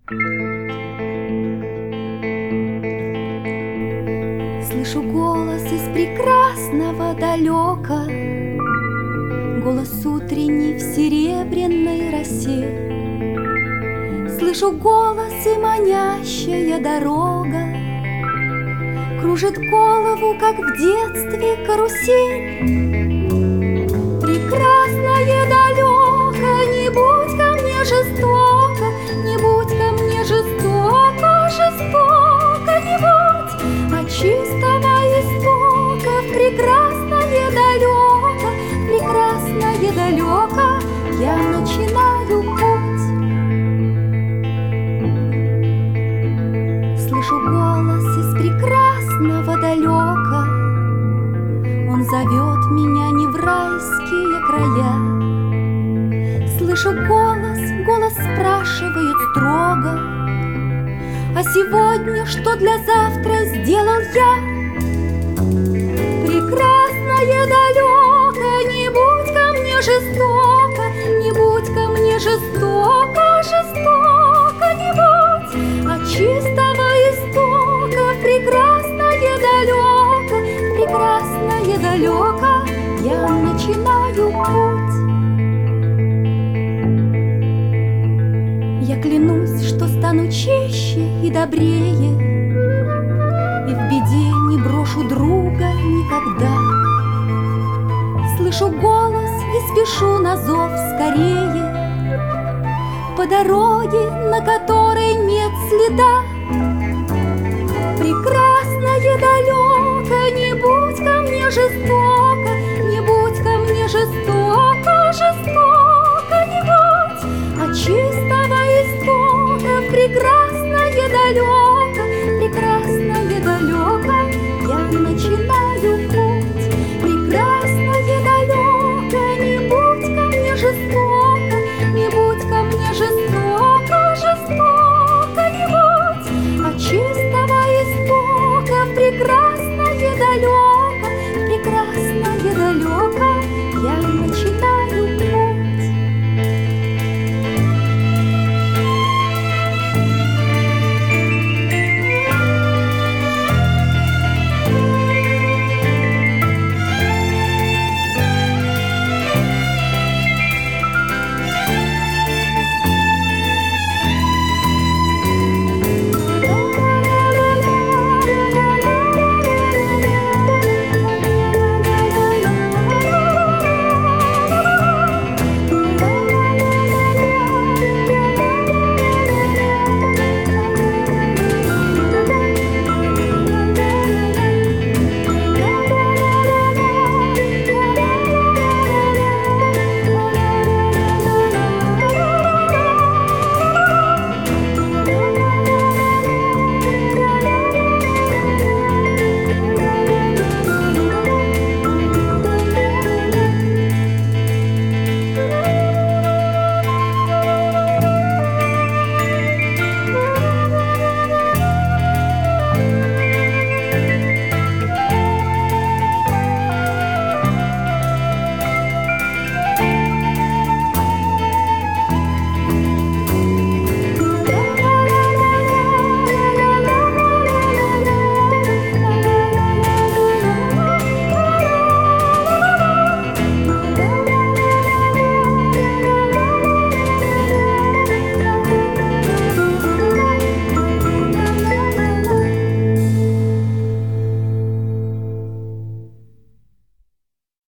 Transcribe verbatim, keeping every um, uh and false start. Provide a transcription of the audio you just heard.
Слышу голос из прекрасного далека, голос утренний в серебряной росе. Слышу голос и манящая дорога кружит голову, как в детстве карусель. Прекрасное далеко, не будь ко мне жестоко, не будь ко мне жестоко, жестоко не будь. От чистого истока в прекрасное далеко, прекрасное далеко я начинаю путь. Слышу голос из прекрасного далека, он зовет меня не в райские края. Слышу голос, голос спрашивает строго: а сегодня что для завтра сделал я? Прекрасное далеко, не будь ко мне жестоко, не будь ко мне жестоко, жестоко не будь. От чистого истока в прекрасное далеко, прекрасное далеко я начинаю путь. Я клянусь, что стану чище и добрее, и в беде не брошу друга никогда. Слышу голос и спешу на зов скорее по дороге, на которой нет следа. Прекрасное далеко, не будь ко мне жестоко, не будь ко мне жестоко, жестоко не будь. От чистого истока в прекрасное далеко,